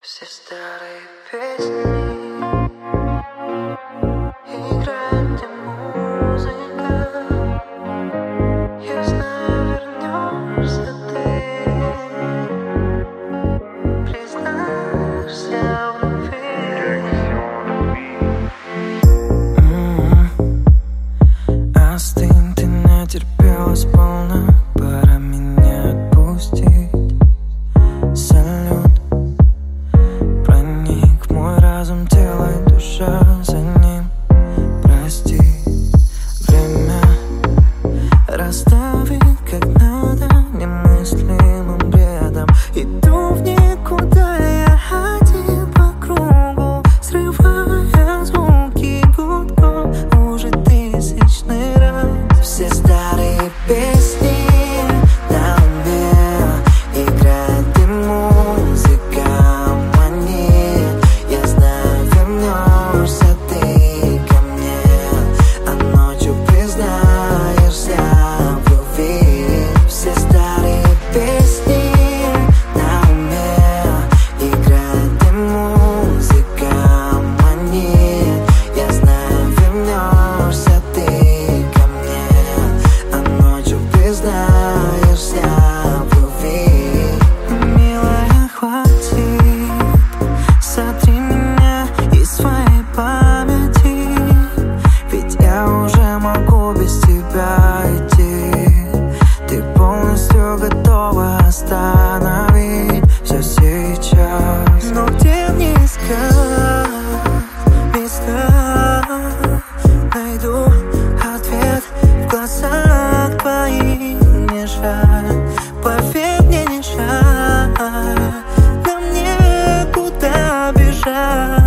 Все старые песни играет, где музыка. Я знаю, вернешься ты, признаешься в любви. Остынь, ты натерпелась полно, пора меня отпустить. Салют, проник в мой разум, тело и душа за ним. Прости, время расставить как надо, немыслимым бредом. Иду в никуда, я один по кругу, срывая звуки гудков уже тысячный раз. Все старые песни на уме, играет и музыка манит. Я знаю, вернешься ты ко мне, а ночью признаешься в любви. Все старые песни на уме, играет и музыка манит. Я знаю, вернешься ты ко мне, а ночью признаешься в любви. Милая, хватит, сотри меня из своей памяти, ведь я уже могу без тебя идти. Ты полностью готова остановить все сейчас. Но где мне искать места? Найду ответ в глазах твоих. Не жаль, поверь мне, не жаль, нам некуда бежать.